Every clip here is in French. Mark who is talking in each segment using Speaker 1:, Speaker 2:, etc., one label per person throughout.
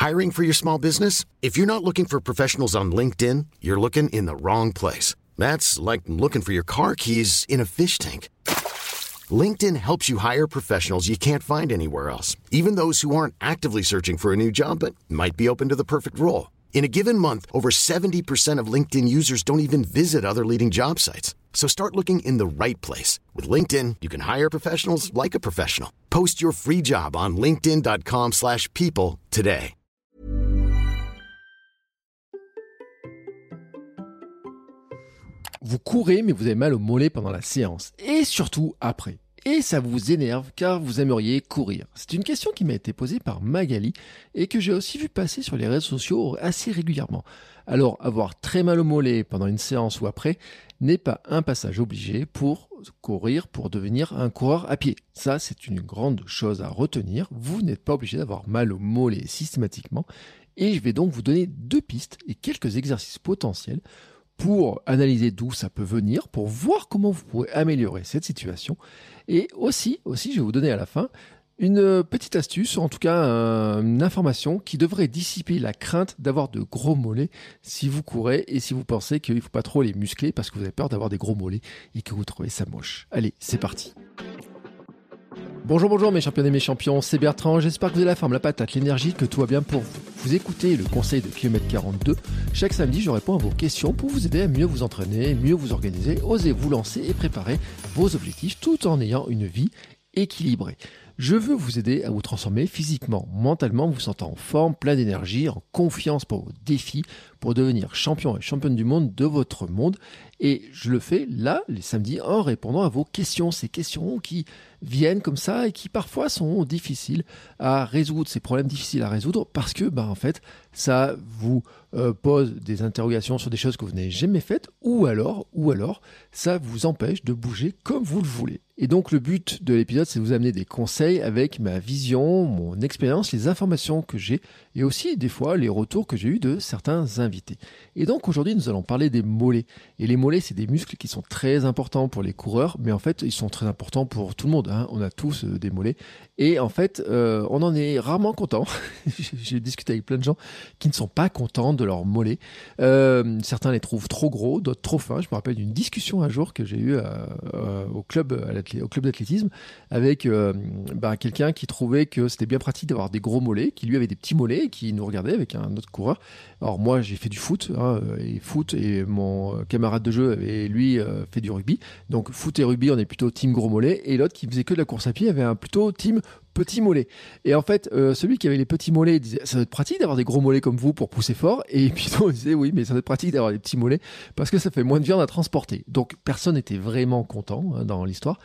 Speaker 1: Hiring for your small business? If you're not looking for professionals on LinkedIn, you're looking in the wrong place. That's like looking for your car keys in a fish tank. LinkedIn helps you hire professionals you can't find anywhere else, even those who aren't actively searching for a new job but might be open to the perfect role. In a given month, over 70% of LinkedIn users don't even visit other leading job sites. So start looking in the right place. With LinkedIn, you can hire professionals like a professional. Post your free job on linkedin.com/people today.
Speaker 2: Vous courez, mais vous avez mal au mollet pendant la séance, et surtout après. Et ça vous énerve car vous aimeriez courir. C'est une question qui m'a été posée par Magali et que j'ai aussi vu passer sur les réseaux sociaux assez régulièrement. Alors, avoir très mal au mollet pendant une séance ou après n'est pas un passage obligé pour courir, pour devenir un coureur à pied. Ça, c'est une grande chose à retenir. Vous n'êtes pas obligé d'avoir mal au mollet systématiquement. Et je vais donc vous donner 2 pistes et quelques exercices potentiels pour analyser d'où ça peut venir, pour voir comment vous pouvez améliorer cette situation. Et aussi, je vais vous donner à la fin une petite astuce, en tout cas une information qui devrait dissiper la crainte d'avoir de gros mollets si vous courez et si vous pensez qu'il ne faut pas trop les muscler parce que vous avez peur d'avoir des gros mollets et que vous trouvez ça moche. Allez, c'est parti. Bonjour mes champions et mes champions, c'est Bertrand, j'espère que vous avez la forme, la patate, l'énergie, que tout va bien pour vous. Vous écoutez le conseil de Kilomètre 42. Chaque samedi, je réponds à vos questions pour vous aider à mieux vous entraîner, mieux vous organiser, oser vous lancer et préparer vos objectifs tout en ayant une vie équilibrée. Je veux vous aider à vous transformer physiquement, mentalement, vous sentant en forme, plein d'énergie, en confiance pour vos défis, pour devenir champion et championne du monde de votre monde. Et je le fais là, les samedis, en répondant à vos questions. Ces questions qui viennent comme ça et qui parfois sont difficiles à résoudre, ces problèmes difficiles à résoudre parce que, en fait, ça vous pose des interrogations sur des choses que vous n'avez jamais faites ou alors, ça vous empêche de bouger comme vous le voulez. Et donc, le but de l'épisode, c'est de vous amener des conseils avec ma vision, mon expérience, les informations que j'ai et aussi, des fois, les retours que j'ai eus de certains invités. Et donc, aujourd'hui, nous allons parler des mollets. Et les mollets, c'est des muscles qui sont très importants pour les coureurs, mais en fait, ils sont très importants pour tout le monde. On a tous des mollets. Et en fait, on en est rarement content. J'ai discuté avec plein de gens qui ne sont pas contents de leurs mollets. Certains les trouvent trop gros, d'autres trop fins. Je me rappelle d'une discussion un jour que j'ai eue au club d'athlétisme avec quelqu'un qui trouvait que c'était bien pratique d'avoir des gros mollets, qui lui avait des petits mollets, qui nous regardait avec un autre coureur. Alors moi, j'ai fait du foot, et mon camarade de jeu avait lui fait du rugby. Donc foot et rugby, on est plutôt team gros mollets, et l'autre qui faisait que de la course à pied avait un plutôt team petits mollets. Et en fait, celui qui avait les petits mollets disait ça doit être pratique d'avoir des gros mollets comme vous pour pousser fort. Et puis on disait oui, mais ça doit être pratique d'avoir des petits mollets parce que ça fait moins de viande à transporter. Donc personne n'était vraiment content dans l'histoire.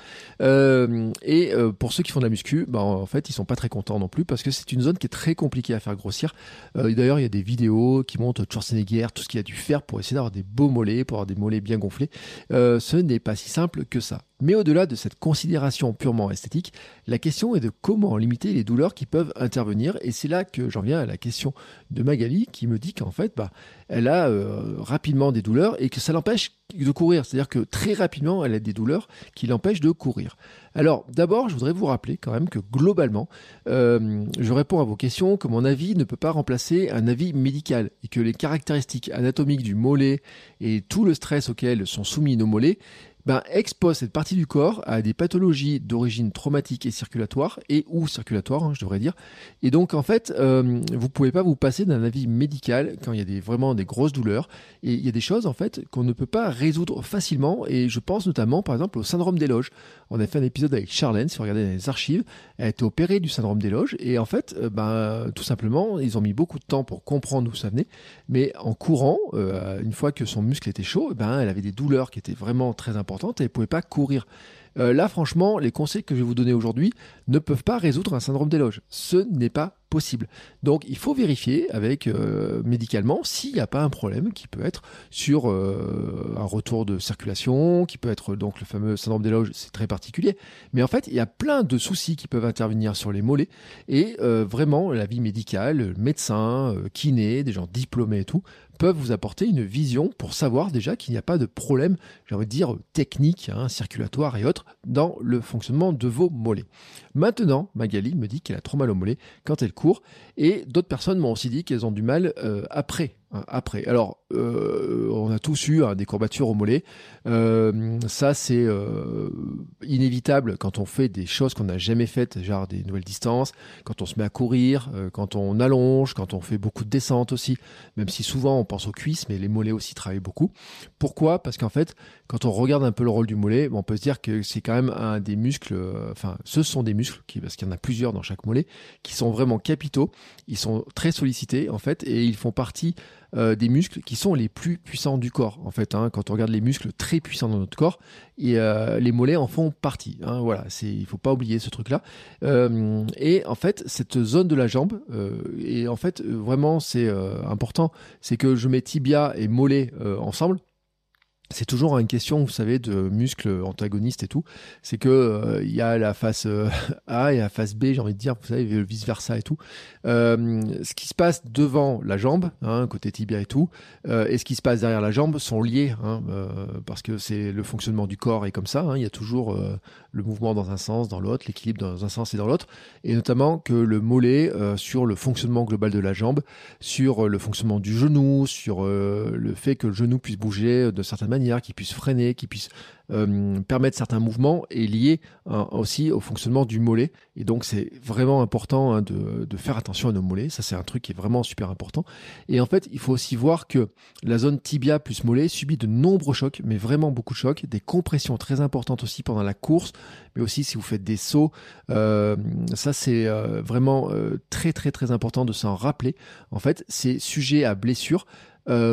Speaker 2: Pour ceux qui font de la muscu, en fait, ils sont pas très contents non plus parce que c'est une zone qui est très compliquée à faire grossir. D'ailleurs, il y a des vidéos qui montrent Schwarzenegger, tout ce qu'il a dû faire pour essayer d'avoir des beaux mollets, pour avoir des mollets bien gonflés. Ce n'est pas si simple que ça. Mais au-delà de cette considération purement esthétique, la question est de comment limiter les douleurs qui peuvent intervenir. Et c'est là que j'en viens à la question de Magali qui me dit qu'en fait, elle a rapidement des douleurs et que ça l'empêche de courir. C'est-à-dire que très rapidement, elle a des douleurs qui l'empêchent de courir. Alors d'abord, je voudrais vous rappeler quand même que globalement, je réponds à vos questions que mon avis ne peut pas remplacer un avis médical et que les caractéristiques anatomiques du mollet et tout le stress auquel sont soumis nos mollets expose cette partie du corps à des pathologies d'origine traumatique et circulatoire, je devrais dire. Et donc, en fait, vous pouvez pas vous passer d'un avis médical quand il y a vraiment des grosses douleurs. Et il y a des choses, en fait, qu'on ne peut pas résoudre facilement. Et je pense notamment, par exemple, au syndrome des loges. On a fait un épisode avec Charlène, si vous regardez les archives. Elle a été opérée du syndrome des loges. Et en fait, tout simplement, ils ont mis beaucoup de temps pour comprendre d'où ça venait. Mais en courant, une fois que son muscle était chaud, elle avait des douleurs qui étaient vraiment très importantes et elle ne pouvait pas courir. Là, franchement, les conseils que je vais vous donner aujourd'hui ne peuvent pas résoudre un syndrome des loges. Ce n'est pas possible. Donc, il faut vérifier avec médicalement s'il n'y a pas un problème qui peut être sur un retour de circulation, qui peut être donc le fameux syndrome des loges, c'est très particulier. Mais en fait, il y a plein de soucis qui peuvent intervenir sur les mollets et vraiment, l'avis médical, médecin, kiné, des gens diplômés et tout, peuvent vous apporter une vision pour savoir déjà qu'il n'y a pas de problème, j'ai envie de dire, technique, circulatoire et autres, dans le fonctionnement de vos mollets. Maintenant, Magali me dit qu'elle a trop mal au mollet quand elle court. Et d'autres personnes m'ont aussi dit qu'elles ont du mal après. Alors, on a tous eu des courbatures au mollet. Ça, c'est inévitable quand on fait des choses qu'on n'a jamais faites, genre des nouvelles distances, quand on se met à courir, quand on allonge, quand on fait beaucoup de descentes aussi, même si souvent on pense aux cuisses, mais les mollets aussi travaillent beaucoup. Pourquoi ? Parce qu'en fait, quand on regarde un peu le rôle du mollet, on peut se dire que c'est quand même un des muscles, ce sont des muscles, parce qu'il y en a plusieurs dans chaque mollet, qui sont vraiment capitaux. Ils sont très sollicités, en fait, et ils font partie des muscles qui sont les plus puissants du corps, en fait. Quand on regarde les muscles très puissants dans notre corps, et les mollets en font partie. Voilà, il faut pas oublier ce truc-là. Et en fait, cette zone de la jambe, et en fait, vraiment, c'est important, c'est que je mets tibia et mollet ensemble. C'est toujours une question, vous savez, de muscles antagonistes et tout. C'est que il y a la face A et la face B, j'ai envie de dire, vous savez, vice versa et tout. Ce qui se passe devant la jambe, côté tibia et tout, et ce qui se passe derrière la jambe sont liés, parce que c'est le fonctionnement du corps est comme ça. Il y a toujours le mouvement dans un sens, dans l'autre, l'équilibre dans un sens et dans l'autre, et notamment que le mollet sur le fonctionnement global de la jambe, sur le fonctionnement du genou, sur le fait que le genou puisse bouger de certaines manières, qui puisse freiner, qui puisse permettre certains mouvements, est lié aussi au fonctionnement du mollet. Et donc c'est vraiment important de faire attention à nos mollets. Ça, c'est un truc qui est vraiment super important. Et en fait, il faut aussi voir que la zone tibia plus mollet subit de nombreux chocs, mais vraiment beaucoup de chocs, des compressions très importantes aussi pendant la course, mais aussi si vous faites des sauts. Ça, c'est vraiment très très très important de s'en rappeler. En fait, c'est sujet à blessure. Pourquoi ?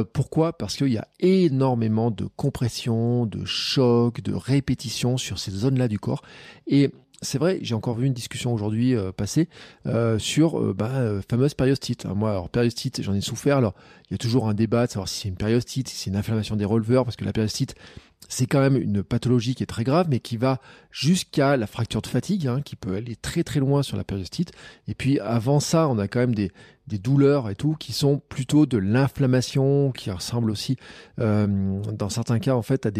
Speaker 2: Parce qu'il y a énormément de compression, de choc, de répétition sur ces zones-là du corps. Et c'est vrai, j'ai encore vu une discussion aujourd'hui passer sur fameuse périostite. Moi, alors périostite, j'en ai souffert. Alors, il y a toujours un débat de savoir si c'est une périostite, si c'est une inflammation des releveurs, parce que la périostite, c'est quand même une pathologie qui est très grave, mais qui va jusqu'à la fracture de fatigue, qui peut aller très très loin sur la périostite. Et puis avant ça, on a quand même des douleurs et tout, qui sont plutôt de l'inflammation, qui ressemblent aussi, dans certains cas, en fait, à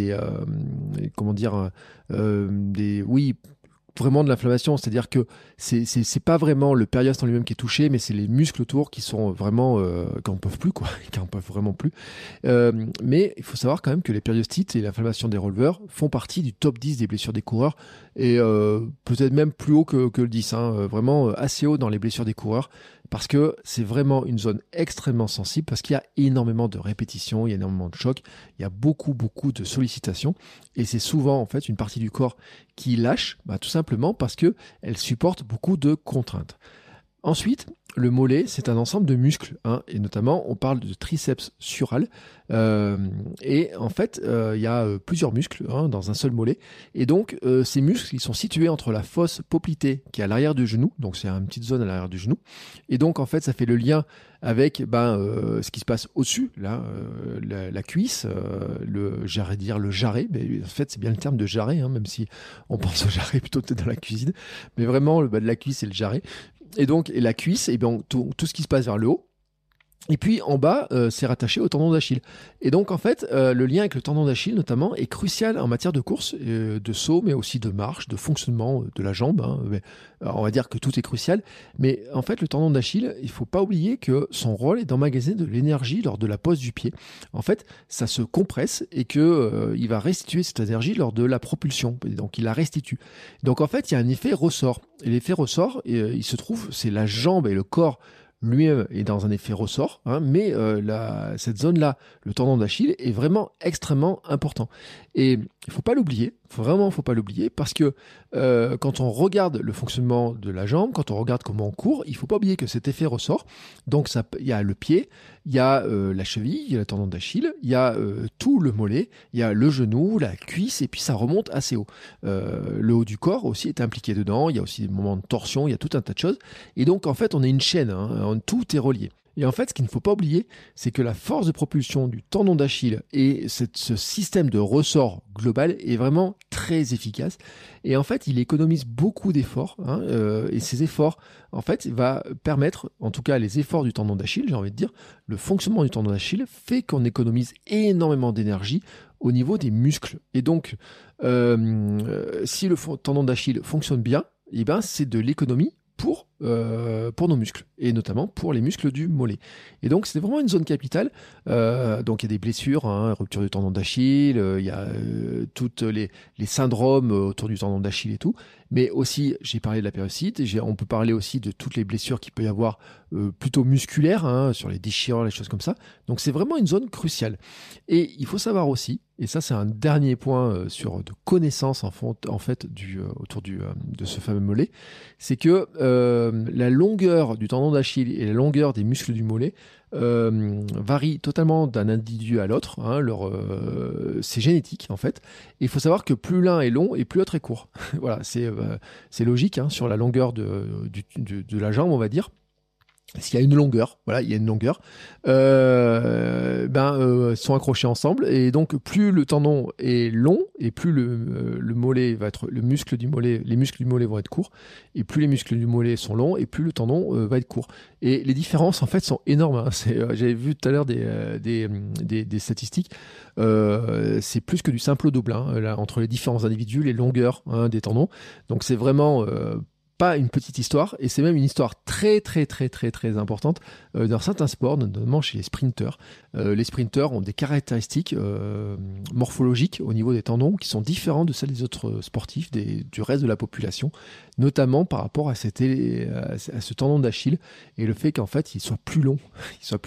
Speaker 2: vraiment de l'inflammation, c'est-à-dire que c'est pas vraiment le périoste en lui-même qui est touché, mais c'est les muscles autour qui sont vraiment qui en peuvent plus, quoi, qui en peuvent vraiment plus. Mais il faut savoir quand même que les périostites et l'inflammation des releveurs font partie du top 10 des blessures des coureurs, et peut-être même plus haut que le 10, vraiment assez haut dans les blessures des coureurs, parce que c'est vraiment une zone extrêmement sensible, parce qu'il y a énormément de répétitions, il y a énormément de chocs, il y a beaucoup de sollicitations, et c'est souvent en fait une partie du corps qui lâche, tout simplement parce que elle supporte beaucoup de contraintes. Ensuite, le mollet, c'est un ensemble de muscles, et notamment, on parle de triceps sural. Et en fait, il y a plusieurs muscles dans un seul mollet. Et donc, ces muscles, ils sont situés entre la fosse poplitée, qui est à l'arrière du genou. Donc, c'est une petite zone à l'arrière du genou. Et donc, en fait, ça fait le lien avec ce qui se passe au-dessus, là, la cuisse, j'allais dire le jarret. Mais en fait, c'est bien le terme de jarret, même si on pense au jarret plutôt peut-être dans la cuisine. Mais vraiment, le bas de la cuisse, c'est le jarret. Et la cuisse, tout ce qui se passe vers le haut. Et puis en bas, c'est rattaché au tendon d'Achille. Et donc en fait, le lien avec le tendon d'Achille notamment est crucial en matière de course, de saut, mais aussi de marche, de fonctionnement de la jambe. Alors, on va dire que tout est crucial. Mais en fait, le tendon d'Achille, il faut pas oublier que son rôle est d'emmagasiner de l'énergie lors de la pose du pied. En fait, ça se compresse et que il va restituer cette énergie lors de la propulsion. Et donc il la restitue. Donc en fait, il y a un effet ressort. Et l'effet ressort, il se trouve, c'est la jambe et le corps lui-même est dans un effet ressort, mais cette zone-là, le tendon d'Achille, est vraiment extrêmement important. Et il faut pas l'oublier, faut pas l'oublier, parce que quand on regarde le fonctionnement de la jambe, quand on regarde comment on court, il faut pas oublier que cet effet ressort, donc il y a le pied, il y a la cheville, il y a le tendon d'Achille, il y a tout le mollet, il y a le genou, la cuisse, et puis ça remonte assez haut. Le haut du corps aussi est impliqué dedans, il y a aussi des moments de torsion, il y a tout un tas de choses. Et donc en fait, on est une chaîne, tout est relié. Et en fait, ce qu'il ne faut pas oublier, c'est que la force de propulsion du tendon d'Achille et ce système de ressort global est vraiment très efficace. Et en fait, il économise beaucoup d'efforts. Et ces efforts, en fait, va permettre, en tout cas les efforts du tendon d'Achille, j'ai envie de dire, le fonctionnement du tendon d'Achille fait qu'on économise énormément d'énergie au niveau des muscles. Et donc, si le tendon d'Achille fonctionne bien, c'est de l'économie pour pour nos muscles, et notamment pour les muscles du mollet. Et donc c'est vraiment une zone capitale. Donc il y a des blessures, rupture du tendon d'Achille, il y a toutes les syndromes autour du tendon d'Achille et tout. Mais aussi, j'ai parlé de la périostite, on peut parler aussi de toutes les blessures qu'il peut y avoir plutôt musculaires, sur les déchirures, les choses comme ça. Donc c'est vraiment une zone cruciale. Et il faut savoir aussi, et ça c'est un dernier point de connaissance en fait autour de ce fameux mollet, c'est que la longueur du tendon d'Achille et la longueur des muscles du mollet varient totalement d'un individu à l'autre. C'est génétique en fait. Et il faut savoir que plus l'un est long et plus l'autre est court. Voilà, c'est logique sur la longueur de la jambe, on va dire. S'il y a une longueur, sont accrochés ensemble, et donc plus le tendon est long et plus le mollet va être, les muscles du mollet vont être courts, et plus les muscles du mollet sont longs et plus le tendon va être court. Et les différences en fait sont énormes. J'avais vu tout à l'heure des statistiques. C'est plus que du simple au double là, entre les différents individus, les longueurs des tendons. Donc c'est vraiment pas une petite histoire, et c'est même une histoire très très très très très importante dans certains sports, notamment chez les sprinteurs. Les sprinteurs ont des caractéristiques morphologiques au niveau des tendons qui sont différentes de celles des autres sportifs, du reste de la population, notamment par rapport à ce tendon d'Achille et le fait qu'en fait il soit plus long, ce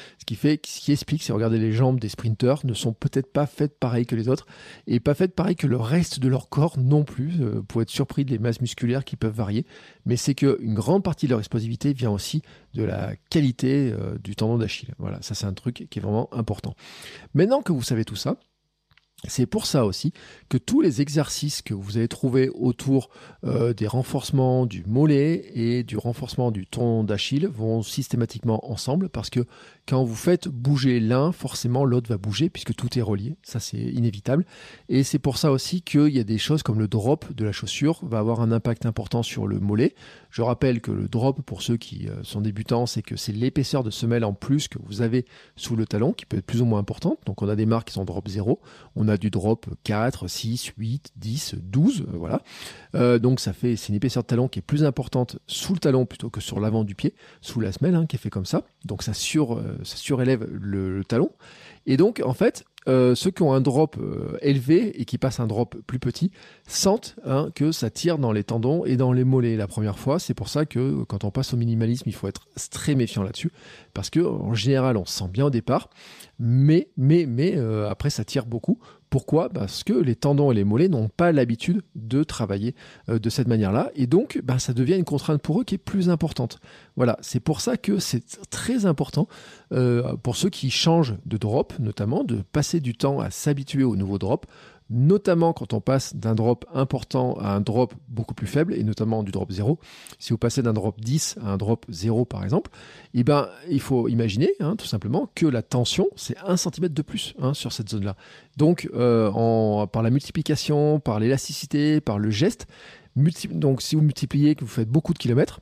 Speaker 2: qui explique, si vous regardez les jambes des sprinteurs, ne sont peut-être pas faites pareil que les autres, et pas faites pareil que le reste de leur corps non plus, pour être surpris des masses musculaires qui peuvent varier. Mais c'est qu'une grande partie de leur explosivité vient aussi de la qualité du tendon d'Achille. Voilà, ça c'est un truc qui est vraiment important. Maintenant que vous savez tout ça, c'est pour ça aussi que tous les exercices que vous allez trouver autour des renforcements du mollet et du renforcement du tendon d'Achille vont systématiquement ensemble, parce que quand vous faites bouger l'un, forcément l'autre va bouger, puisque tout est relié, ça c'est inévitable. Et c'est pour ça aussi qu'il y a des choses comme le drop de la chaussure va avoir un impact important sur le mollet. Je rappelle que le drop, pour ceux qui sont débutants, c'est que c'est l'épaisseur de semelle en plus que vous avez sous le talon qui peut être plus ou moins importante. Donc on a des marques qui sont drop 0, on a du drop 4, 6, 8, 10, 12, voilà. Donc c'est une épaisseur de talon qui est plus importante sous le talon plutôt que sur l'avant du pied, sous la semelle, qui est fait comme ça. Donc ça surélève le talon. Et donc en fait, ceux qui ont un drop élevé et qui passent un drop plus petit sentent que ça tire dans les tendons et dans les mollets la première fois. C'est pour ça que quand on passe au minimalisme, il faut être très méfiant là-dessus, parce que en général on se sent bien au départ, mais après ça tire beaucoup. Pourquoi ? Parce que les tendons et les mollets n'ont pas l'habitude de travailler de cette manière-là, et donc ça devient une contrainte pour eux qui est plus importante. Voilà, c'est pour ça que c'est très important pour ceux qui changent de drop, notamment, de passer du temps à s'habituer au nouveau drop, notamment quand on passe d'un drop important à un drop beaucoup plus faible, et notamment du drop 0. Si vous passez d'un drop 10 à un drop 0 par exemple, il faut imaginer tout simplement que la tension c'est 1 cm de plus sur cette zone-là. Donc par la multiplication, par l'élasticité, par le geste, donc si vous multipliez, que vous faites beaucoup de kilomètres,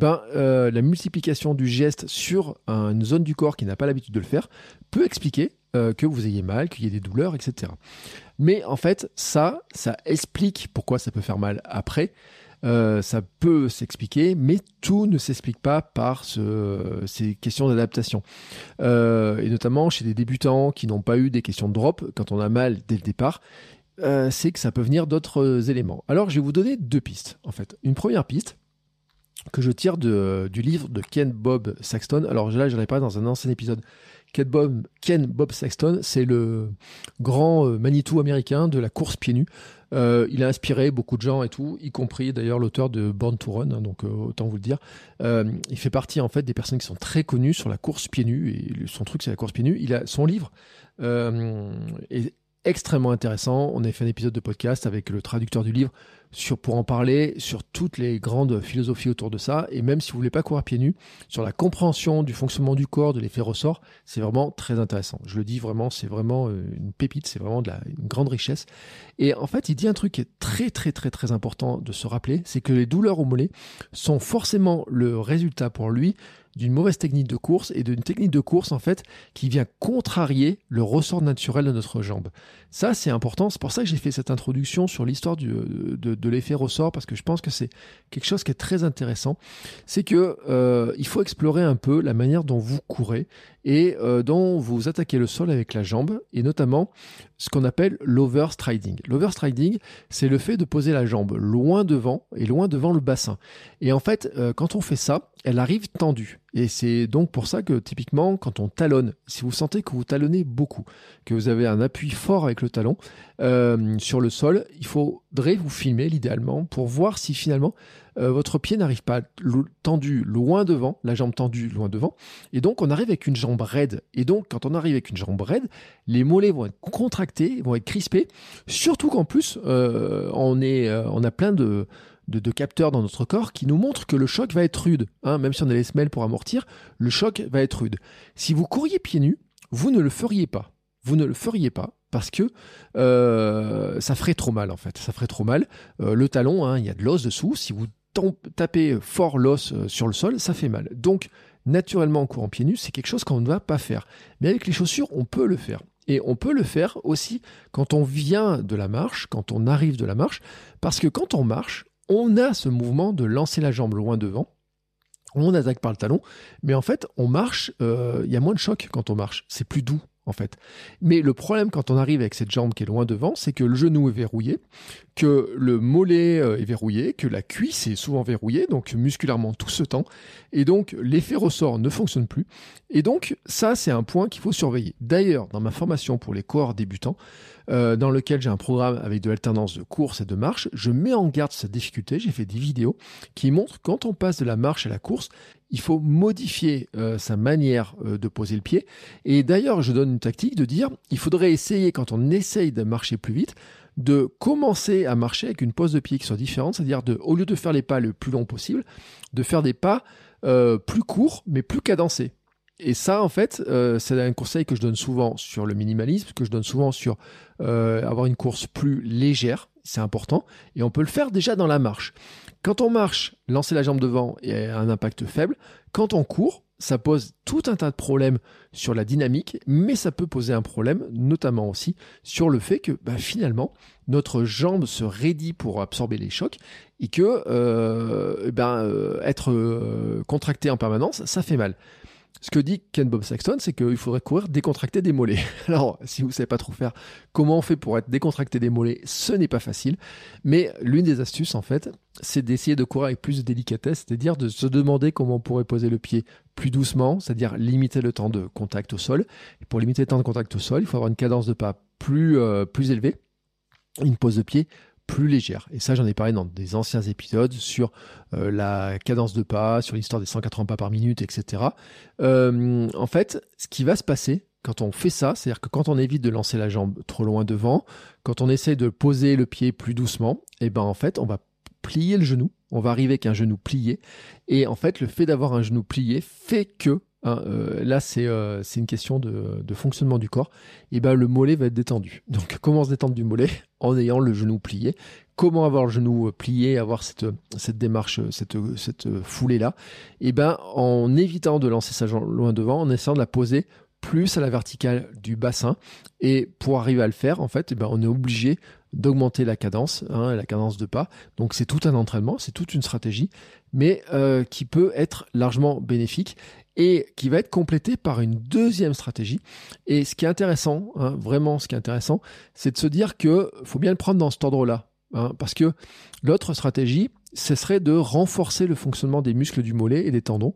Speaker 2: la multiplication du geste sur une zone du corps qui n'a pas l'habitude de le faire peut expliquer que vous ayez mal, qu'il y ait des douleurs, etc. Mais en fait, ça explique pourquoi ça peut faire mal après. Ça peut s'expliquer, mais tout ne s'explique pas par ces questions d'adaptation. Et notamment chez des débutants qui n'ont pas eu des questions de drop, quand on a mal dès le départ, c'est que ça peut venir d'autres éléments. Alors, je vais vous donner 2 pistes, en fait. Une première piste que je tire du livre de Ken Bob Saxton. Alors là, je l'ai parlé dans un ancien épisode. Ken Bob Saxton, c'est le grand Manitou américain de la course pieds nus. Il a inspiré beaucoup de gens et tout, y compris d'ailleurs l'auteur de Born to Run, donc autant vous le dire. Il fait partie en fait des personnes qui sont très connues sur la course pieds nus, et son truc c'est la course pieds nus. Son livre est extrêmement intéressant. On a fait un épisode de podcast avec le traducteur du livre pour en parler, sur toutes les grandes philosophies autour de ça. Et même si vous voulez pas courir pieds nus, sur la compréhension du fonctionnement du corps, de l'effet ressort, c'est vraiment très intéressant. Je le dis vraiment, c'est vraiment une pépite, c'est vraiment une grande richesse. Et en fait, il dit un truc qui est très très très très important de se rappeler, c'est que les douleurs au mollet sont forcément le résultat pour lui d'une mauvaise technique de course, et d'une technique de course en fait qui vient contrarier le ressort naturel de notre jambe. Ça c'est important, c'est pour ça que j'ai fait cette introduction sur l'histoire de de l'effet ressort parce que je pense que c'est quelque chose qui est très intéressant. C'est que il faut explorer un peu la manière dont vous courez et dont vous attaquez le sol avec la jambe et notamment ce qu'on appelle l'overstriding. L'overstriding, c'est le fait de poser la jambe loin devant et loin devant le bassin. Et en fait, quand on fait ça, elle arrive tendue. Et c'est donc pour ça que typiquement, quand on talonne, si vous sentez que vous talonnez beaucoup, que vous avez un appui fort avec le talon sur le sol, il faudrait vous filmer l'idéalement pour voir si finalement votre pied n'arrive pas tendu loin devant, la jambe tendue loin devant, et donc on arrive avec une jambe raide. Et donc quand on arrive avec une jambe raide, les mollets vont être contractés, vont être crispés, surtout qu'en plus on a plein de capteurs dans notre corps qui nous montrent que le choc va être rude. Même si on a les semelles pour amortir, le choc va être rude. Si vous couriez pieds nus, vous ne le feriez pas. Vous ne le feriez pas parce que ça ferait trop mal en fait. Ça ferait trop mal. Le talon, il y a de l'os dessous. Si vous tapez fort l'os sur le sol, ça fait mal. Donc, naturellement, en courant pieds nus, c'est quelque chose qu'on ne va pas faire. Mais avec les chaussures, on peut le faire. Et on peut le faire aussi quand on vient de la marche, quand on arrive de la marche, parce que quand on marche, on a ce mouvement de lancer la jambe loin devant, on attaque par le talon, mais en fait, on marche, il y a moins de choc quand on marche, c'est plus doux en fait. Mais le problème quand on arrive avec cette jambe qui est loin devant, c'est que le genou est verrouillé, que le mollet est verrouillé, que la cuisse est souvent verrouillée, donc musculairement tout se tend, et donc l'effet ressort ne fonctionne plus. Et donc ça, c'est un point qu'il faut surveiller. D'ailleurs, dans ma formation pour les coureurs débutants, dans lequel j'ai un programme avec de l'alternance de course et de marche, je mets en garde cette difficulté. J'ai fait des vidéos qui montrent que quand on passe de la marche à la course, il faut modifier sa manière de poser le pied. Et d'ailleurs, je donne une tactique de dire, il faudrait essayer, quand on essaye de marcher plus vite, de commencer à marcher avec une pose de pied qui soit différente, c'est-à-dire au lieu de faire les pas le plus long possible, de faire des pas plus courts, mais plus cadencés. Et ça, en fait, c'est un conseil que je donne souvent sur le minimalisme, que je donne souvent sur avoir une course plus légère, c'est important, et on peut le faire déjà dans la marche. Quand on marche, lancer la jambe devant et un impact faible. Quand on court, ça pose tout un tas de problèmes sur la dynamique, mais ça peut poser un problème, notamment aussi, sur le fait que finalement, notre jambe se raidit pour absorber les chocs et que être contracté en permanence, ça fait mal. Ce que dit Ken Bob Saxton, c'est qu'il faudrait courir décontracté des mollets. Alors, si vous ne savez pas trop faire comment on fait pour être décontracté des mollets, ce n'est pas facile. Mais l'une des astuces, en fait, c'est d'essayer de courir avec plus de délicatesse, c'est-à-dire de se demander comment on pourrait poser le pied plus doucement, c'est-à-dire limiter le temps de contact au sol. Et pour limiter le temps de contact au sol, il faut avoir une cadence de pas plus élevée, une pose de pied plus légère. Et ça, j'en ai parlé dans des anciens épisodes sur la cadence de pas, sur l'histoire des 180 pas par minute, etc. En fait, ce qui va se passer quand on fait ça, c'est-à-dire que quand on évite de lancer la jambe trop loin devant, quand on essaie de poser le pied plus doucement, en fait, on va plier le genou, on va arriver avec un genou plié. Et en fait, le fait d'avoir un genou plié fait que là, c'est une question de fonctionnement du corps. Et le mollet va être détendu. Donc, comment se détendre du mollet? En ayant le genou plié. Comment avoir le genou plié, avoir cette démarche, cette foulée-là? En évitant de lancer sa jambe loin devant, en essayant de la poser plus à la verticale du bassin. Et pour arriver à le faire, en fait, on est obligé d'augmenter la cadence, la cadence de pas. Donc, c'est tout un entraînement, c'est toute une stratégie, mais qui peut être largement bénéfique et qui va être complété par une deuxième stratégie. Et ce qui est intéressant, vraiment ce qui est intéressant, c'est de se dire que faut bien le prendre dans cet ordre-là. Parce que l'autre stratégie, ce serait de renforcer le fonctionnement des muscles du mollet et des tendons.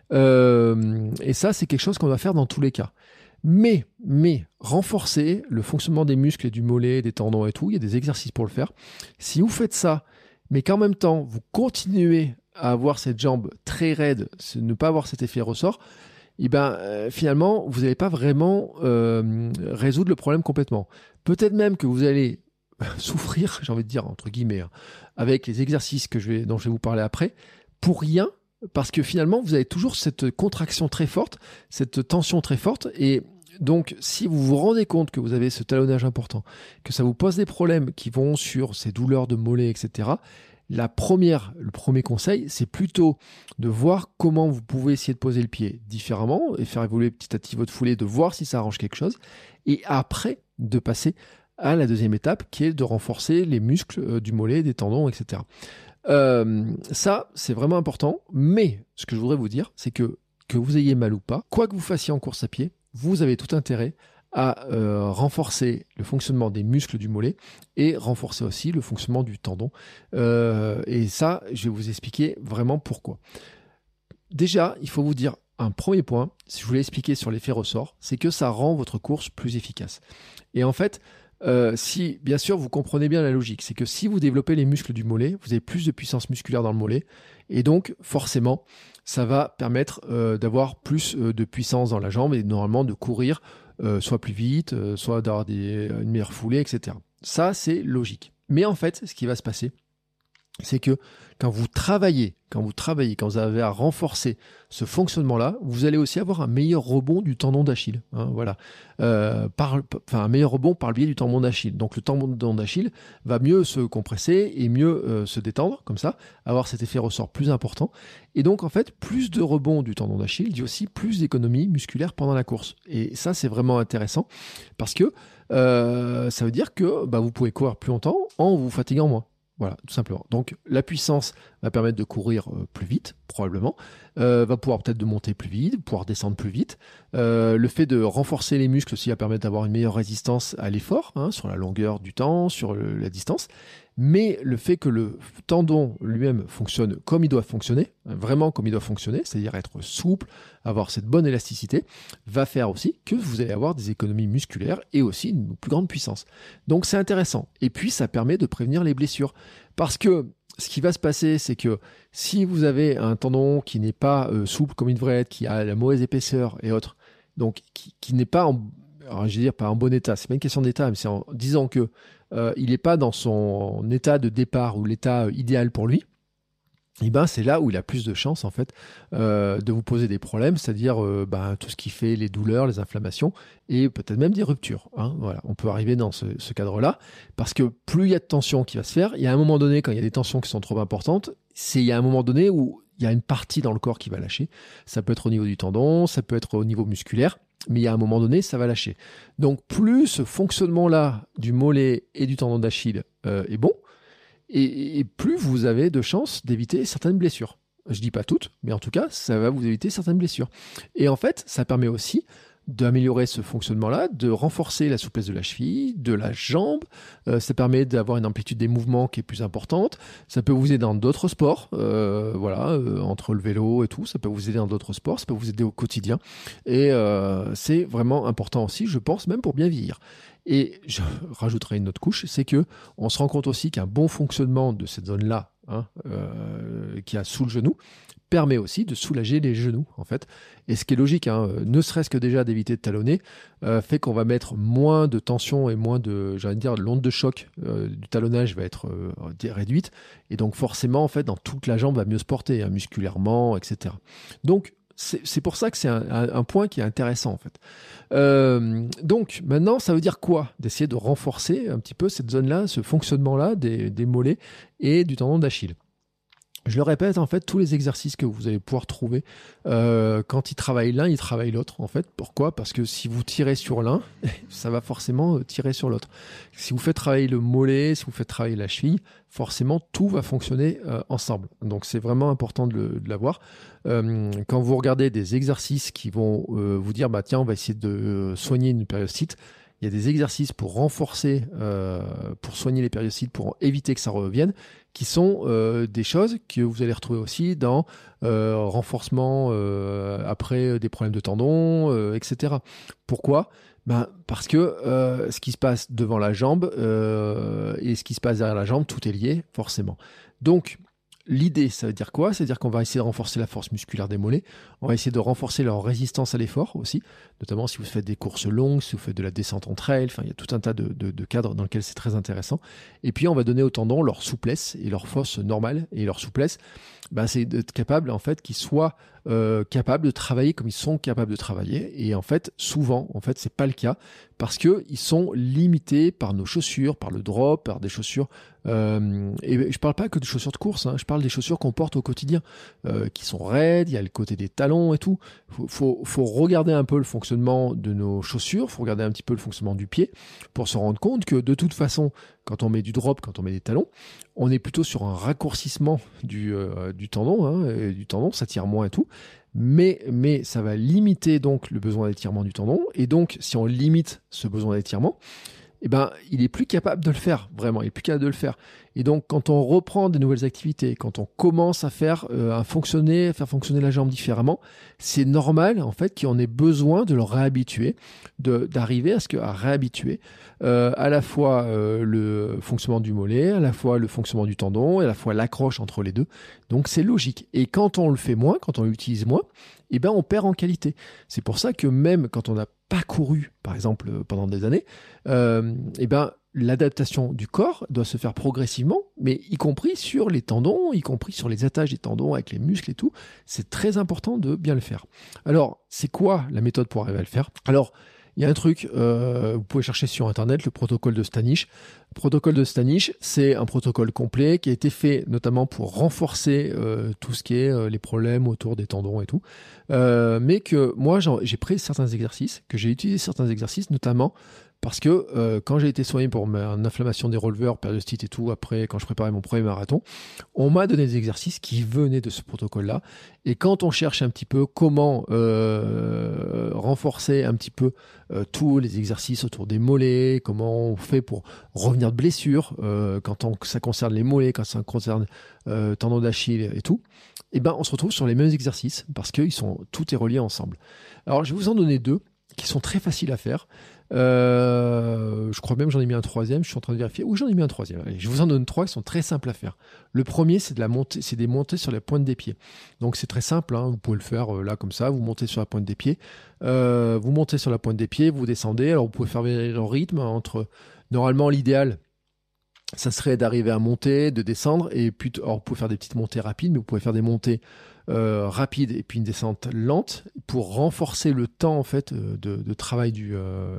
Speaker 2: Et ça, c'est quelque chose qu'on va faire dans tous les cas. Mais renforcer le fonctionnement des muscles et du mollet, des tendons et tout, il y a des exercices pour le faire. Si vous faites ça, mais qu'en même temps, vous continuez à avoir cette jambe très raide, ne pas avoir cet effet ressort, finalement, vous n'allez pas vraiment résoudre le problème complètement. Peut-être même que vous allez souffrir, j'ai envie de dire, entre guillemets, avec les exercices dont je vais vous parler après, pour rien, parce que finalement, vous avez toujours cette contraction très forte, cette tension très forte, et donc, si vous vous rendez compte que vous avez ce talonnage important, que ça vous pose des problèmes qui vont sur ces douleurs de mollets, etc., le premier conseil, c'est plutôt de voir comment vous pouvez essayer de poser le pied différemment et faire évoluer petit à petit votre foulée, de voir si ça arrange quelque chose, et après, de passer à la deuxième étape qui est de renforcer les muscles du mollet, des tendons, etc. Ça, c'est vraiment important. Mais ce que je voudrais vous dire, c'est que vous ayez mal ou pas, quoi que vous fassiez en course à pied, vous avez tout intérêt à renforcer le fonctionnement des muscles du mollet et renforcer aussi le fonctionnement du tendon. Et ça, je vais vous expliquer vraiment pourquoi. Déjà, il faut vous dire un premier point, si je voulais expliquer sur l'effet ressort, c'est que ça rend votre course plus efficace. Et en fait, si, bien sûr, vous comprenez bien la logique, c'est que si vous développez les muscles du mollet, vous avez plus de puissance musculaire dans le mollet, et donc, forcément, ça va permettre d'avoir plus de puissance dans la jambe et normalement de courir soit plus vite, soit d'avoir une meilleure foulée, etc. Ça, c'est logique. Mais en fait, ce qui va se passer, c'est que quand vous travaillez, quand vous avez à renforcer ce fonctionnement-là, vous allez aussi avoir un meilleur rebond du tendon d'Achille. Hein, voilà. Un meilleur rebond par le biais du tendon d'Achille. Donc le tendon d'Achille va mieux se compresser et mieux se détendre, comme ça, avoir cet effet ressort plus important. Et donc en fait, plus de rebond du tendon d'Achille dit aussi plus d'économie musculaire pendant la course. Et ça, c'est vraiment intéressant parce que ça veut dire que vous pouvez courir plus longtemps en vous fatiguant moins. Voilà, tout simplement. Donc, la puissance va permettre de courir plus vite, probablement, va pouvoir peut-être de monter plus vite, pouvoir descendre plus vite. Le fait de renforcer les muscles aussi va permettre d'avoir une meilleure résistance à l'effort, sur la longueur du temps, sur la distance. Mais le fait que le tendon lui-même fonctionne comme il doit fonctionner, vraiment comme il doit fonctionner, c'est-à-dire être souple, avoir cette bonne élasticité, va faire aussi que vous allez avoir des économies musculaires et aussi une plus grande puissance. Donc c'est intéressant. Et puis ça permet de prévenir les blessures. Parce que ce qui va se passer, c'est que si vous avez un tendon qui n'est pas souple comme il devrait être, qui a la mauvaise épaisseur et autres, donc qui n'est pas alors je vais dire pas en bon état, c'est pas une question d'état, mais c'est en disant que il n'est pas dans son état de départ ou l'état idéal pour lui, et c'est là où il a plus de chances en fait de vous poser des problèmes, c'est-à-dire tout ce qui fait les douleurs, les inflammations et peut-être même des ruptures. Hein, voilà, on peut arriver dans ce cadre-là parce que plus il y a de tension qui va se faire, il y a un moment donné quand il y a des tensions qui sont trop importantes, il y a un moment donné où il y a une partie dans le corps qui va lâcher. Ça peut être au niveau du tendon, ça peut être au niveau musculaire. Mais il y a un moment donné, ça va lâcher. Donc, plus ce fonctionnement-là du mollet et du tendon d'Achille est bon, et plus vous avez de chances d'éviter certaines blessures. Je dis pas toutes, mais en tout cas, ça va vous éviter certaines blessures. Et en fait, ça permet aussi d'améliorer ce fonctionnement-là, de renforcer la souplesse de la cheville, de la jambe. Ça permet d'avoir une amplitude des mouvements qui est plus importante. Ça peut vous aider dans d'autres sports, entre le vélo et tout. Ça peut vous aider dans d'autres sports, ça peut vous aider au quotidien. Et c'est vraiment important aussi, je pense, même pour bien vieillir. Et je rajouterai une autre couche, c'est que on se rend compte aussi qu'un bon fonctionnement de cette zone-là, qui a sous le genou, permet aussi de soulager les genoux, en fait. Et ce qui est logique, ne serait-ce que déjà d'éviter de talonner, fait qu'on va mettre moins de tension et moins de, l'onde de choc du talonnage va être réduite. Et donc forcément, en fait, dans toute la jambe va mieux se porter, musculairement, etc. Donc, c'est pour ça que c'est un point qui est intéressant, en fait. Donc, maintenant, ça veut dire quoi? D'essayer de renforcer un petit peu cette zone-là, ce fonctionnement-là des mollets et du tendon d'Achille. Je le répète, en fait, tous les exercices que vous allez pouvoir trouver, quand ils travaillent l'un, ils travaillent l'autre, en fait. Pourquoi? Parce que si vous tirez sur l'un, ça va forcément tirer sur l'autre. Si vous faites travailler le mollet, si vous faites travailler la cheville, forcément, tout va fonctionner ensemble. Donc, c'est vraiment important de l'avoir. Quand vous regardez des exercices qui vont vous dire, tiens, on va essayer de soigner une périostite, il y a des exercices pour renforcer, pour soigner les périostites, pour éviter que ça revienne, qui sont des choses que vous allez retrouver aussi dans renforcement après des problèmes de tendons, etc. Pourquoi? Parce que ce qui se passe devant la jambe et ce qui se passe derrière la jambe, tout est lié, forcément. Donc, l'idée, ça veut dire quoi? C'est-à-dire qu'on va essayer de renforcer la force musculaire des mollets, on va essayer de renforcer leur résistance à l'effort aussi, notamment si vous faites des courses longues, si vous faites de la descente en trail, il y a tout un tas de cadres dans lesquels c'est très intéressant. Et puis on va donner aux tendons leur souplesse et leur force normale. Et leur souplesse, c'est d'être capable, en fait, qu'ils soient capables de travailler comme ils sont capables de travailler. Et en fait, souvent, c'est pas le cas, parce qu'ils sont limités par nos chaussures, par le drop, par des chaussures. Et je parle pas que de chaussures de course, hein, je parle des chaussures qu'on porte au quotidien, qui sont raides, il y a le côté des talons et tout. Faut regarder un peu le fonctionnement de nos chaussures, faut regarder un petit peu le fonctionnement du pied pour se rendre compte que de toute façon, quand on met du drop, quand on met des talons, on est plutôt sur un raccourcissement du tendon, hein, et du tendon, ça tire moins et tout. Mais ça va limiter donc le besoin d'étirement du tendon. Et donc, si on limite ce besoin d'étirement, eh ben, il est plus capable de le faire, vraiment, il est plus capable de le faire. Et donc, quand on reprend des nouvelles activités, quand on commence à faire fonctionner la jambe différemment, c'est normal, en fait, qu'on ait besoin de le réhabituer, d'arriver à réhabituer à la fois le fonctionnement du mollet, à la fois le fonctionnement du tendon, et à la fois l'accroche entre les deux. Donc, c'est logique. Et quand on le fait moins, quand on l'utilise moins, eh ben, on perd en qualité. C'est pour ça que même quand on n'a pas couru, par exemple, pendant des années, eh ben, l'adaptation du corps doit se faire progressivement, mais y compris sur les tendons, y compris sur les attaches des tendons avec les muscles et tout. C'est très important de bien le faire. Alors, c'est quoi la méthode pour arriver à le faire ? Alors, il y a un truc, vous pouvez chercher sur Internet, le protocole de Stanish. Le protocole de Stanish, c'est un protocole complet qui a été fait notamment pour renforcer tout ce qui est les problèmes autour des tendons et tout. Mais que moi, j'ai pris certains exercices, que j'ai utilisé certains exercices, notamment parce que quand j'ai été soigné pour ma inflammation des releveurs, périostite et tout, après, quand je préparais mon premier marathon, on m'a donné des exercices qui venaient de ce protocole-là. Et quand on cherche un petit peu comment renforcer un petit peu tous les exercices autour des mollets, comment on fait pour revenir de blessures, ça concerne les mollets, quand ça concerne tendons d'Achille et tout, eh ben, on se retrouve sur les mêmes exercices parce que tout est relié ensemble. Alors, je vais vous en donner 2 qui sont très faciles à faire. Je crois même que j'en ai mis un troisième, je suis en train de vérifier. Oui, j'en ai mis un troisième. Allez, je vous en donne 3 qui sont très simples à faire. Le premier, c'est des montées sur la pointe des pieds. Donc c'est très simple, hein, vous pouvez le faire là comme ça, vous montez sur la pointe des pieds. Vous montez sur la pointe des pieds, vous descendez. Alors vous pouvez faire le rythme entre, normalement l'idéal, ça serait d'arriver à monter, de descendre, et puis alors, vous pouvez faire des petites montées rapides, mais vous pouvez faire des montées rapides et puis une descente lente pour renforcer le temps en fait de travail du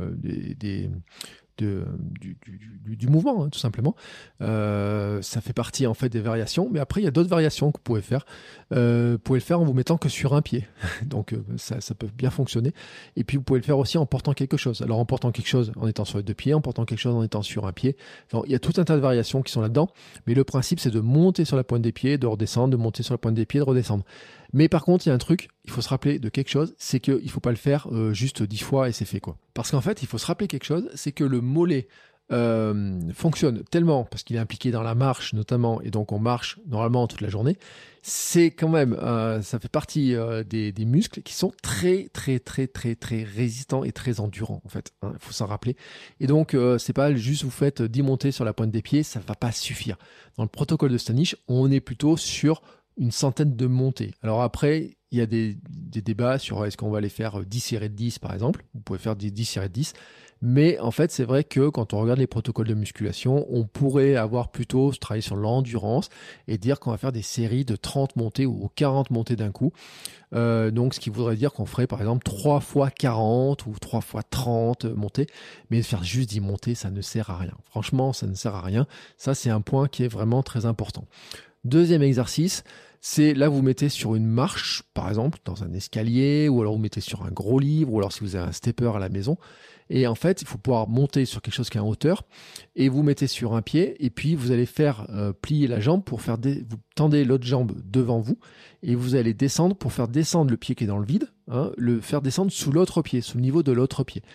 Speaker 2: mouvement, hein, tout simplement. Ça fait partie en fait des variations, mais après il y a d'autres variations que vous pouvez faire. Vous pouvez le faire en vous mettant que sur un pied, donc ça peut bien fonctionner. Et puis vous pouvez le faire aussi en portant quelque chose. Alors en portant quelque chose en étant sur les 2 pieds, en portant quelque chose en étant sur un pied. Alors, il y a tout un tas de variations qui sont là-dedans, mais le principe c'est de monter sur la pointe des pieds, de redescendre, de monter sur la pointe des pieds, de redescendre. Mais par contre, il y a un truc, il faut se rappeler de quelque chose, c'est qu'il ne faut pas le faire juste 10 fois et c'est fait, quoi. Parce qu'en fait, il faut se rappeler quelque chose, c'est que le mollet fonctionne tellement, parce qu'il est impliqué dans la marche notamment, et donc on marche normalement toute la journée, c'est quand même, ça fait partie des muscles qui sont très très très très très résistants et très endurants en fait, hein, il faut s'en rappeler. Et donc c'est pas juste vous faites 10 montées sur la pointe des pieds, ça va pas suffire. Dans le protocole de Stanish, on est plutôt sur une centaine de montées. Alors après, il y a des débats sur est-ce qu'on va les faire 10 séries de 10 par exemple. Vous pouvez faire 10 séries de 10. Mais en fait, c'est vrai que quand on regarde les protocoles de musculation, on pourrait avoir plutôt travaillé sur l'endurance et dire qu'on va faire des séries de 30 montées ou 40 montées d'un coup. Donc, ce qui voudrait dire qu'on ferait par exemple 3 fois 40 ou 3 fois 30 montées. Mais de faire juste 10 montées, ça ne sert à rien. Franchement, ça ne sert à rien. Ça, c'est un point qui est vraiment très important. Deuxième exercice, c'est là vous mettez sur une marche, par exemple, dans un escalier, ou alors vous mettez sur un gros livre, ou alors si vous avez un stepper à la maison. Et en fait, il faut pouvoir monter sur quelque chose qui est en hauteur, et vous mettez sur un pied, et puis vous allez faire plier la jambe pour faire vous tendez l'autre jambe devant vous, et vous allez descendre pour faire descendre le pied qui est dans le vide, hein, le faire descendre sous l'autre pied, sous le niveau de l'autre pied.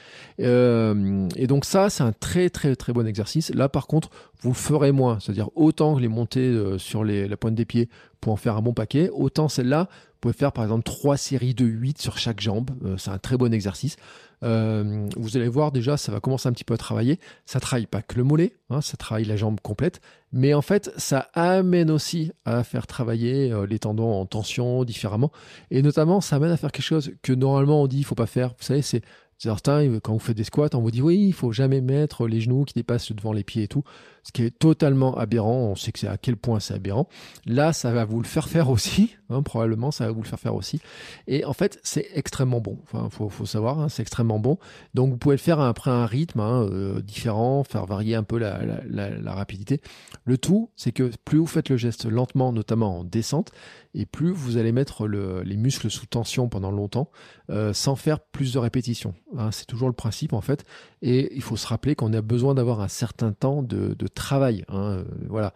Speaker 2: Et donc ça, c'est un très très très bon exercice. Là, par contre, vous le ferez moins, c'est-à-dire autant que les montées sur la pointe des pieds pour en faire un bon paquet, autant celle-là, vous pouvez faire par exemple 3 séries de 8 sur chaque jambe. C'est un très bon exercice. Vous allez voir déjà, ça va commencer un petit peu à travailler. Ça travaille pas que le mollet, hein, ça travaille la jambe complète. Mais en fait, ça amène aussi à faire travailler les tendons en tension différemment. Et notamment, ça amène à faire quelque chose que normalement on dit il faut pas faire. Vous savez, c'est Certains, quand vous faites des squats, on vous dit oui, il faut jamais mettre les genoux qui dépassent devant les pieds et tout, ce qui est totalement aberrant. On sait que c'est à quel point c'est aberrant. Là, ça va vous le faire aussi, probablement, ça va vous le faire aussi. Et en fait, c'est extrêmement bon. Enfin, faut savoir, c'est extrêmement bon. Donc, vous pouvez le faire après un rythme différent, faire varier un peu la rapidité. Le tout, c'est que plus vous faites le geste lentement, notamment en descente, et plus vous allez mettre les muscles sous tension pendant longtemps, sans faire plus de répétitions. C'est toujours le principe en fait, et il faut se rappeler qu'on a besoin d'avoir un certain temps de travail. Voilà.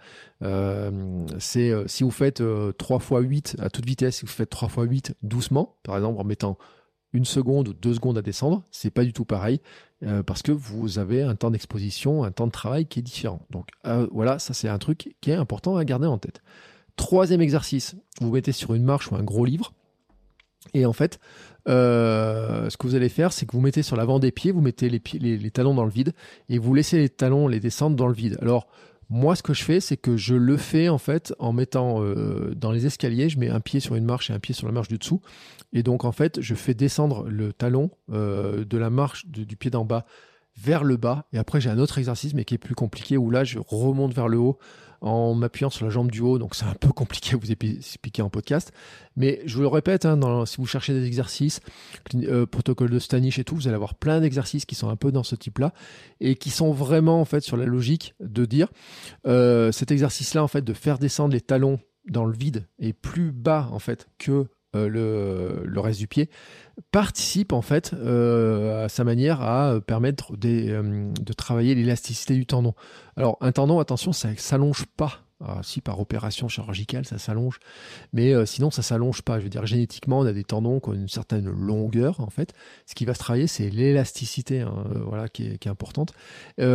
Speaker 2: Si vous faites 3 x 8 à toute vitesse, si vous faites 3 x 8 doucement, par exemple en mettant 1 seconde ou 2 secondes à descendre, c'est pas du tout pareil, parce que vous avez un temps d'exposition, un temps de travail qui est différent. Donc voilà, ça c'est un truc qui est important à garder en tête. 3e exercice, vous mettez sur une marche ou un gros livre, et en fait, ce que vous allez faire, c'est que vous mettez sur l'avant des pieds, vous mettez les talons dans le vide, et vous laissez les talons les descendre dans le vide. Alors, moi, ce que je fais, c'est que je le fais en fait en mettant dans les escaliers, je mets un pied sur une marche et un pied sur la marche du dessous, et donc en fait, je fais descendre le talon de la marche du pied d'en bas vers le bas, et après j'ai un autre exercice mais qui est plus compliqué où là je remonte vers le haut en m'appuyant sur la jambe du haut, donc c'est un peu compliqué à vous expliquer en podcast, mais je vous le répète, si vous cherchez des exercices, protocole de Stanish et tout, vous allez avoir plein d'exercices qui sont un peu dans ce type-là et qui sont vraiment en fait sur la logique de dire cet exercice-là en fait de faire descendre les talons dans le vide et plus bas en fait que le reste du pied participe en fait à sa manière à permettre de travailler l'élasticité du tendon. Alors un tendon, attention, ça ne s'allonge pas. Alors, si par opération chirurgicale ça s'allonge, mais sinon ça s'allonge pas. Je veux dire, génétiquement on a des tendons qui ont une certaine longueur en fait. Ce qui va se travailler, c'est l'élasticité, voilà, qui est importante, et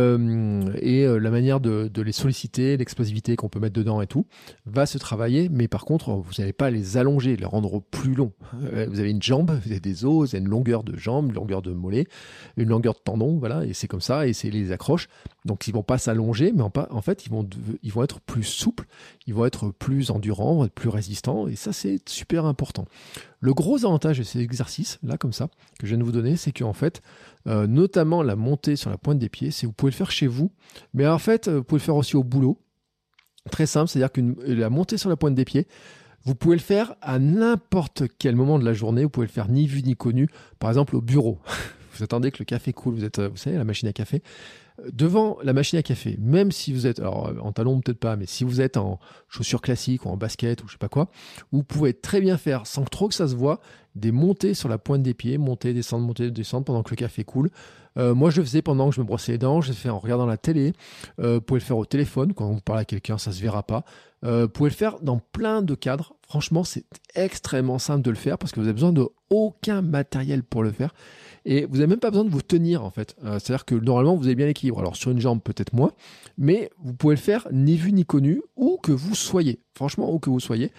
Speaker 2: la manière de les solliciter, l'explosivité qu'on peut mettre dedans et tout, va se travailler. Mais par contre, vous n'allez pas les allonger, les rendre plus longs. Vous avez une jambe, vous avez des os, vous avez une longueur de jambe, une longueur de mollet, une longueur de tendon, voilà, et c'est comme ça, et c'est les accroches. Donc ils vont pas s'allonger, mais en fait ils vont être plus souples, ils vont être plus endurants, vont être plus résistants, et ça c'est super important. Le gros avantage de ces exercices là comme ça que je viens de vous donner, c'est qu'en fait notamment la montée sur la pointe des pieds, c'est que vous pouvez le faire chez vous, mais en fait vous pouvez le faire aussi au boulot. Très simple, c'est-à-dire que la montée sur la pointe des pieds, vous pouvez le faire à n'importe quel moment de la journée, vous pouvez le faire ni vu ni connu, par exemple au bureau. Vous attendez que le café coule, vous savez, la machine à café. Devant la machine à café, même si vous êtes, alors en talons peut-être pas, mais si vous êtes en chaussures classiques ou en basket ou je sais pas quoi, vous pouvez très bien faire, sans trop que ça se voit, des montées sur la pointe des pieds, monter, descendre pendant que le café coule. Moi je le faisais pendant que je me brossais les dents, je le fais en regardant la télé, vous pouvez le faire au téléphone, quand vous parlez à quelqu'un, ça se verra pas. Vous pouvez le faire dans plein de cadres. Franchement, c'est extrêmement simple de le faire parce que vous avez besoin de aucun matériel pour le faire. Et vous n'avez même pas besoin de vous tenir en fait. C'est-à-dire que normalement vous avez bien l'équilibre. Alors sur une jambe peut-être moins, mais vous pouvez le faire ni vu ni connu, où que vous soyez. Franchement, où que vous soyez.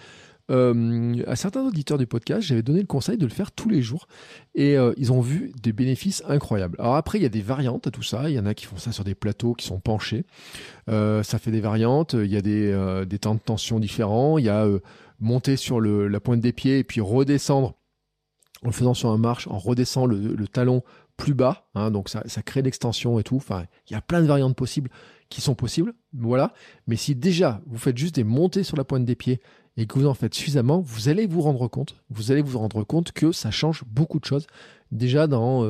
Speaker 2: À certains auditeurs du podcast, j'avais donné le conseil de le faire tous les jours et ils ont vu des bénéfices incroyables. Alors après, il y a des variantes à tout ça. Il y en a qui font ça sur des plateaux qui sont penchés. Ça fait des variantes. Il y a des temps de tension différents. Il y a monter sur la pointe des pieds et puis redescendre en le faisant sur un marche, en redescendant le talon plus bas, donc ça crée l'extension et tout. Enfin, il y a plein de variantes possibles qui sont possibles, voilà. Mais si déjà vous faites juste des montées sur la pointe des pieds et que vous en faites suffisamment, vous allez vous rendre compte que ça change beaucoup de choses. Déjà dans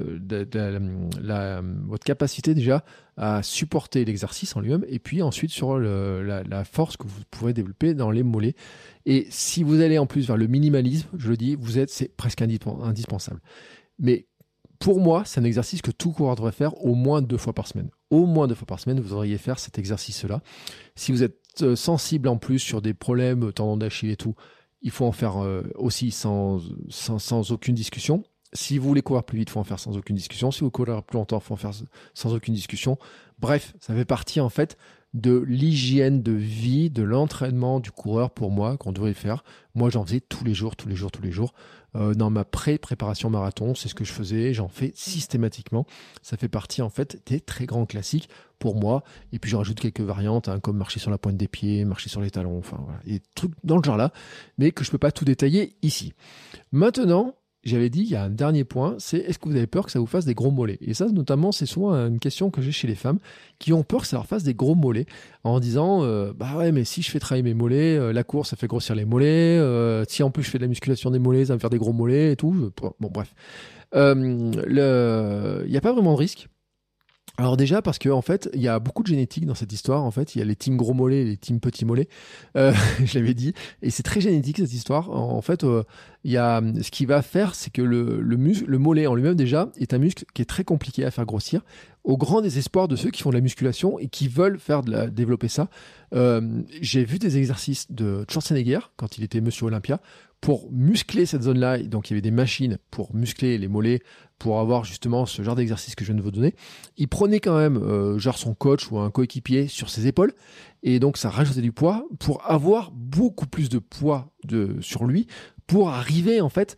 Speaker 2: votre capacité déjà à supporter l'exercice en lui-même, et puis ensuite sur la force que vous pourrez développer dans les mollets. Et si vous allez en plus vers le minimalisme, je le dis, c'est presque indispensable. Mais pour moi, c'est un exercice que tout coureur devrait faire au moins 2 fois par semaine. Au moins 2 fois par semaine, vous devriez faire cet exercice-là. Si vous êtes sensible en plus sur des problèmes, tendons d'Achille et tout, il faut en faire aussi sans aucune discussion. Si vous voulez courir plus vite, il faut en faire sans aucune discussion. Si vous courez plus longtemps, il faut en faire sans aucune discussion. Bref, ça fait partie en fait de l'hygiène de vie, de l'entraînement du coureur pour moi, qu'on devrait faire. Moi, j'en faisais tous les jours. Dans ma préparation marathon, c'est ce que je faisais, j'en fais systématiquement. Ça fait partie en fait des très grands classiques pour moi. Et puis je rajoute quelques variantes, comme marcher sur la pointe des pieds, marcher sur les talons, enfin voilà, des trucs dans le genre là, mais que je peux pas tout détailler ici. Maintenant, j'avais dit, il y a un dernier point, c'est est-ce que vous avez peur que ça vous fasse des gros mollets? Et ça, notamment, c'est souvent une question que j'ai chez les femmes qui ont peur que ça leur fasse des gros mollets en disant bah ouais, mais si je fais travailler mes mollets, la course, ça fait grossir les mollets, si en plus je fais de la musculation des mollets, ça va me faire des gros mollets et tout. Bon, bref. Il n'y a pas vraiment de risque. Alors déjà parce que en fait il y a beaucoup de génétique dans cette histoire. En fait il y a les teams gros mollets et les teams petits mollets. Je l'avais dit et c'est très génétique cette histoire. En fait il y a ce qui va faire, c'est que le muscle, le mollet en lui-même déjà est un muscle qui est très compliqué à faire grossir, au grand désespoir de ceux qui font de la musculation et qui veulent développer ça. J'ai vu des exercices de Schwarzenegger quand il était Monsieur Olympia pour muscler cette zone-là. Donc il y avait des machines pour muscler les mollets, pour avoir justement ce genre d'exercice que je viens de vous donner. Il prenait quand même genre son coach ou un coéquipier sur ses épaules et donc ça rajoutait du poids pour avoir beaucoup plus de poids sur lui pour arriver en fait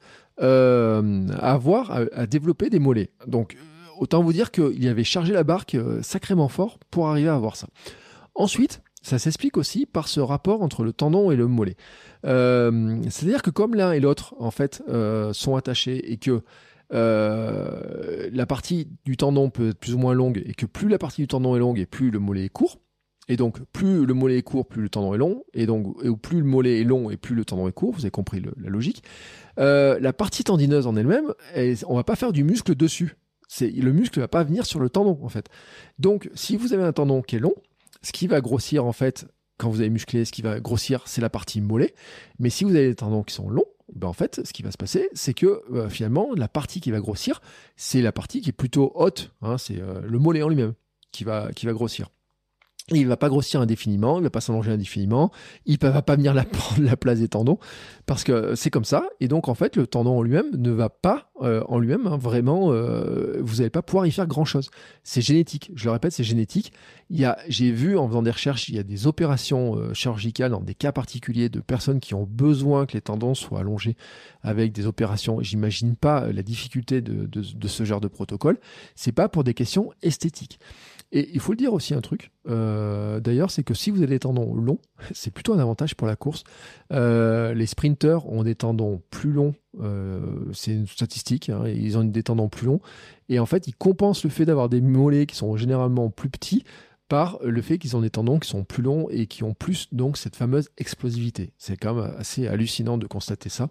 Speaker 2: à développer des mollets. Donc autant vous dire qu'il avait chargé la barque sacrément fort pour arriver à avoir ça. Ensuite, ça s'explique aussi par ce rapport entre le tendon et le mollet. C'est-à-dire que comme l'un et l'autre en fait sont attachés et que la partie du tendon peut être plus ou moins longue et que plus la partie du tendon est longue et plus le mollet est court, et donc plus le mollet est court, plus le tendon est long, et plus le mollet est long et plus le tendon est court, vous avez compris la logique. La partie tendineuse en elle-même, on va pas faire du muscle dessus. Le muscle va pas venir sur le tendon en fait. Donc si vous avez un tendon qui est long, ce qui va grossir en fait quand vous avez musclé, ce qui va grossir c'est la partie mollet, mais si vous avez des tendons qui sont longs, ben en fait, ce qui va se passer, c'est que finalement, la partie qui va grossir, c'est la partie qui est plutôt haute. Hein, c'est le mollet en lui-même qui va grossir. Et il ne va pas grossir indéfiniment, il ne va pas s'allonger indéfiniment, il ne va pas venir prendre la place des tendons, parce que c'est comme ça. Et donc, en fait, le tendon en lui-même ne va pas, en lui-même, hein, vraiment, vous n'allez pas pouvoir y faire grand-chose. C'est génétique, je le répète, c'est génétique. J'ai vu, en faisant des recherches, il y a des opérations chirurgicales dans des cas particuliers de personnes qui ont besoin que les tendons soient allongés avec des opérations. J'imagine pas la difficulté de ce genre de protocole. C'est pas pour des questions esthétiques. Et il faut le dire aussi un truc, d'ailleurs, c'est que si vous avez des tendons longs, c'est plutôt un avantage pour la course. Les sprinteurs ont des tendons plus longs, c'est une statistique, hein, ils ont des tendons plus longs, et en fait, ils compensent le fait d'avoir des mollets qui sont généralement plus petits par le fait qu'ils ont des tendons qui sont plus longs et qui ont plus donc cette fameuse explosivité. C'est quand même assez hallucinant de constater ça.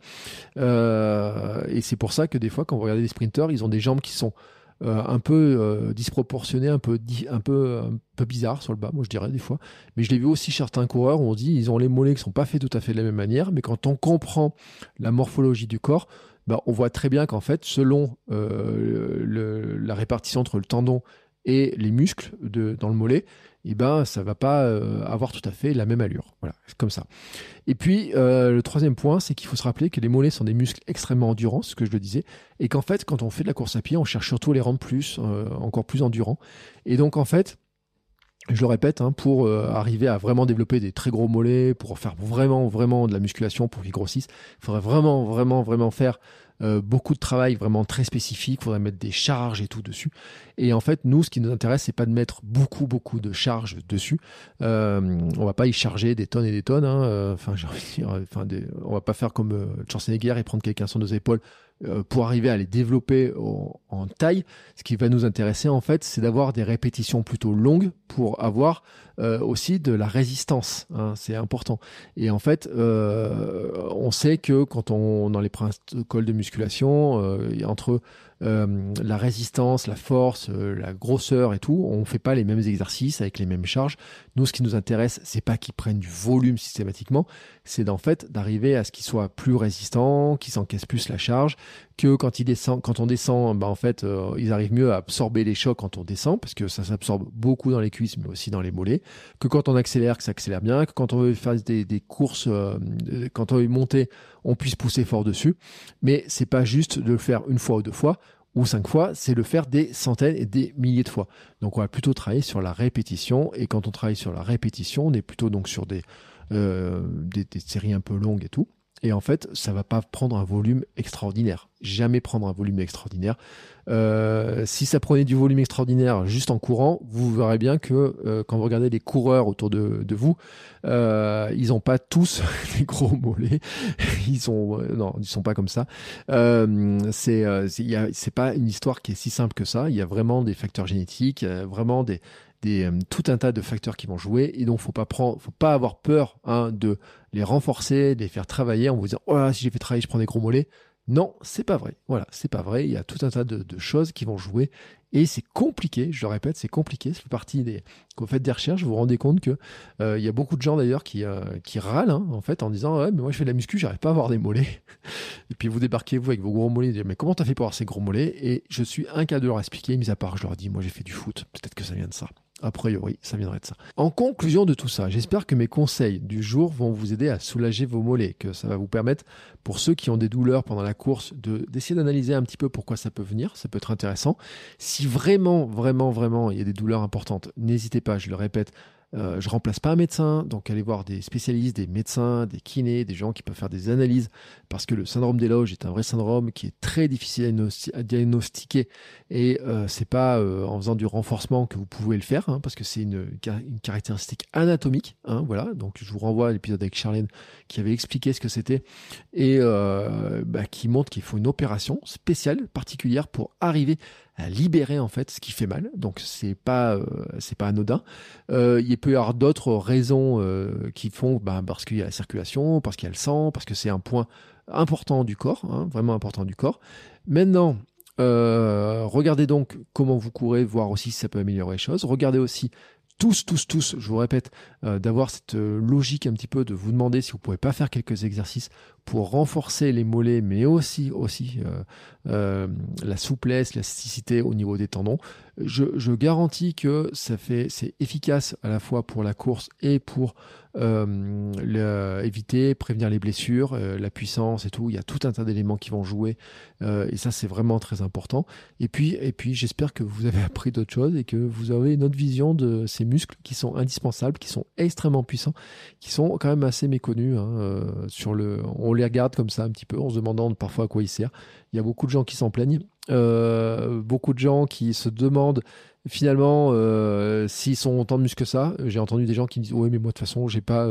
Speaker 2: Et c'est pour ça que des fois, quand vous regardez des sprinteurs, ils ont des jambes qui sont un peu disproportionné, un peu bizarre sur le bas, moi je dirais des fois. Mais je l'ai vu aussi chez certains coureurs où on dit ils ont les mollets qui sont pas faits tout à fait de la même manière, mais quand on comprend la morphologie du corps, bah, on voit très bien qu'en fait, selon la répartition entre le tendon et les muscles dans le mollet, et ben ça va pas avoir tout à fait la même allure. Voilà, c'est comme ça. Et puis le troisième point, c'est qu'il faut se rappeler que les mollets sont des muscles extrêmement endurants, ce que je le disais, et qu'en fait, quand on fait de la course à pied, on cherche surtout à les rendre encore plus endurants. Et donc en fait, je le répète, hein, pour arriver à vraiment développer des très gros mollets, pour faire vraiment de la musculation, pour qu'ils grossissent, il faudrait vraiment faire beaucoup de travail vraiment très spécifique. Il faudrait mettre des charges et tout dessus. Et en fait, nous, ce qui nous intéresse, c'est pas de mettre beaucoup de charges dessus. On va pas y charger des tonnes et des tonnes. Hein. J'ai envie de dire, on va pas faire comme Schwarzenegger et prendre quelqu'un sur nos épaules pour arriver à les développer en taille. Ce qui va nous intéresser, en fait, c'est d'avoir des répétitions plutôt longues pour avoir aussi de la résistance. Hein, c'est important. Et en fait, on sait que dans les protocoles de musculation, entre la résistance, la force, la grosseur et tout, on fait pas les mêmes exercices avec les mêmes charges. Nous, ce qui nous intéresse, c'est pas qu'ils prennent du volume systématiquement, c'est d'arriver à ce qu'ils soient plus résistants, qu'ils s'encaissent plus la charge, que quand on descend, bah en fait, ils arrivent mieux à absorber les chocs quand on descend, parce que ça s'absorbe beaucoup dans les cuisses, mais aussi dans les mollets, que quand on accélère, que ça accélère bien, que quand on veut faire des courses, quand on veut monter, on puisse pousser fort dessus. Mais c'est pas juste de le faire une fois ou deux fois, ou 5 fois, c'est le faire des centaines et des milliers de fois. Donc on va plutôt travailler sur la répétition, et quand on travaille sur la répétition, on est plutôt donc sur des séries un peu longues et tout. Et en fait, ça va pas prendre un volume extraordinaire. Jamais prendre un volume extraordinaire. Si ça prenait du volume extraordinaire juste en courant, vous verrez bien que quand vous regardez les coureurs autour de vous, ils n'ont pas tous des gros mollets. Non, ils sont pas comme ça. C'est pas une histoire qui est si simple que ça. Il y a vraiment des facteurs génétiques, vraiment tout un tas de facteurs qui vont jouer, et donc faut pas avoir peur de les renforcer, de les faire travailler en vous disant oh là, si j'ai fait travailler je prends des gros mollets. Non, c'est pas vrai. Voilà, c'est pas vrai. Il y a tout un tas de choses qui vont jouer et c'est compliqué. Je le répète, c'est compliqué. Ça fait partie quand vous faites des recherches, vous vous rendez compte que il y a beaucoup de gens d'ailleurs qui râlent en fait en disant ouais mais moi je fais de la muscu, j'arrive pas à avoir des mollets. Et puis vous débarquez vous avec vos gros mollets et dites mais comment t'as fait pour avoir ces gros mollets? Et je suis incapable de leur expliquer. Mis à part, je leur dis moi j'ai fait du foot. Peut-être que ça vient de ça. A priori, ça viendrait de ça. En conclusion de tout ça, j'espère que mes conseils du jour vont vous aider à soulager vos mollets, que ça va vous permettre, pour ceux qui ont des douleurs pendant la course, d'essayer d'analyser un petit peu pourquoi ça peut venir. Ça peut être intéressant. Si vraiment, vraiment, vraiment, il y a des douleurs importantes, n'hésitez pas, je le répète, je remplace pas un médecin, donc allez voir des spécialistes, des médecins, des kinés, des gens qui peuvent faire des analyses, parce que le syndrome des loges est un vrai syndrome qui est très difficile à diagnostiquer, et c'est pas en faisant du renforcement que vous pouvez le faire, parce que c'est une caractéristique anatomique, voilà. Donc je vous renvoie à l'épisode avec Charlène qui avait expliqué ce que c'était, et qui montre qu'il faut une opération spéciale, particulière, pour arriver à libérer en fait ce qui fait mal. Donc c'est pas anodin. Il peut y avoir d'autres raisons qui font parce qu'il y a la circulation, parce qu'il y a le sang, parce que c'est un point important du corps, vraiment important du corps. Maintenant, regardez donc comment vous courez, voir aussi si ça peut améliorer les choses. Regardez aussi tous, je vous répète, d'avoir cette logique un petit peu, de vous demander si vous ne pouvez pas faire quelques exercices pour renforcer les mollets, mais aussi la souplesse, l'élasticité au niveau des tendons. Je garantis que c'est efficace à la fois pour la course et pour éviter, prévenir les blessures, la puissance et tout. Il y a tout un tas d'éléments qui vont jouer et ça c'est vraiment très important. Et puis j'espère que vous avez appris d'autres choses et que vous avez une autre vision de ces muscles qui sont indispensables, qui sont extrêmement puissants, qui sont quand même assez méconnus. On les regarde comme ça un petit peu en se demandant parfois à quoi ils servent. Il y a beaucoup de gens qui s'en plaignent, beaucoup de gens qui se demandent finalement s'ils sont autant de muscles que ça. J'ai entendu des gens qui me disent ouais mais moi de toute façon j'ai pas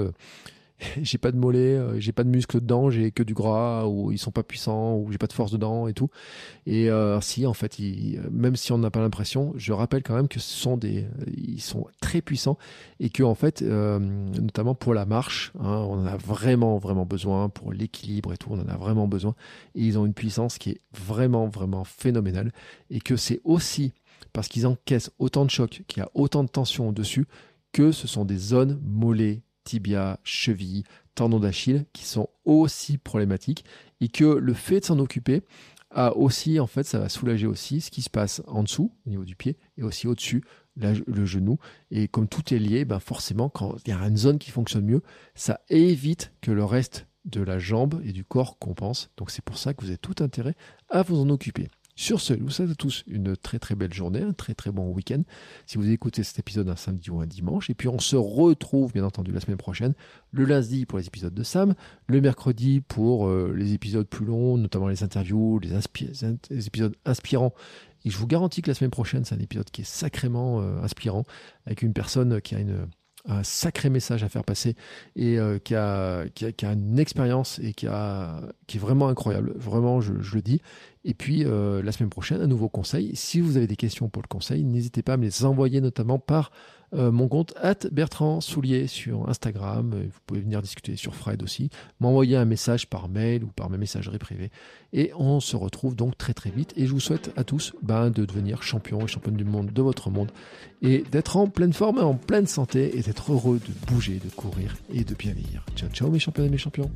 Speaker 2: de mollets, j'ai pas de muscles dedans, j'ai que du gras, ou ils sont pas puissants, ou j'ai pas de force dedans et tout. Et si en fait, même si on n'a pas l'impression, je rappelle quand même que ils sont très puissants et que en fait, notamment pour la marche, on en a vraiment vraiment besoin, pour l'équilibre et tout, on en a vraiment besoin. Et ils ont une puissance qui est vraiment vraiment phénoménale, et que c'est aussi parce qu'ils encaissent autant de chocs, qu'il y a autant de tension au-dessus, que ce sont des zones mollets, tibia, cheville, tendons d'Achille qui sont aussi problématiques, et que le fait de s'en occuper a aussi, en fait, ça va soulager aussi ce qui se passe en dessous, au niveau du pied, et aussi au-dessus, le genou. Et comme tout est lié, forcément, quand il y a une zone qui fonctionne mieux, ça évite que le reste de la jambe et du corps compense. Donc c'est pour ça que vous avez tout intérêt à vous en occuper. Sur ce, je vous souhaite à tous une très très belle journée, un très très bon week-end. Si vous écoutez cet épisode un samedi ou un dimanche, et puis on se retrouve bien entendu la semaine prochaine, le lundi pour les épisodes de Sam, le mercredi pour les épisodes plus longs, notamment les interviews, les épisodes inspirants. Et je vous garantis que la semaine prochaine, c'est un épisode qui est sacrément inspirant, avec une personne qui a un sacré message à faire passer, et qui a une expérience et qui est vraiment incroyable, vraiment je le dis. Et puis la semaine prochaine, un nouveau conseil. Si vous avez des questions pour le conseil, n'hésitez pas à me les envoyer, notamment par mon compte @BertrandSoulier sur Instagram. Vous pouvez venir discuter sur Fred aussi, m'envoyer un message par mail ou par ma messagerie privée, et on se retrouve donc très très vite. Et je vous souhaite à tous de devenir champion et championne du monde de votre monde, et d'être en pleine forme, en pleine santé, et d'être heureux de bouger, de courir et de bien vieillir. Ciao ciao mes championnes et mes champions.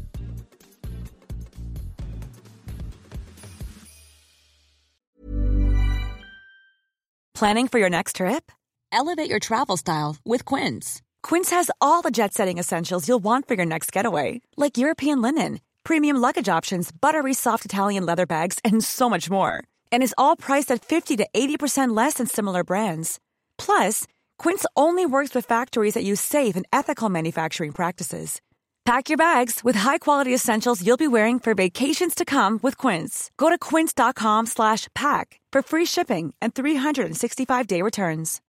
Speaker 3: Planning for your next trip? Elevate your travel style with Quince. Quince has all the jet-setting essentials you'll want for your next getaway, like European linen, premium luggage options, buttery soft Italian leather bags, and so much more. And is all priced at 50 to 80% less than similar brands. Plus, Quince only works with factories that use safe and ethical manufacturing practices. Pack your bags with high-quality essentials you'll be wearing for vacations to come with Quince. Go to quince.com/pack for free shipping and 365-day returns.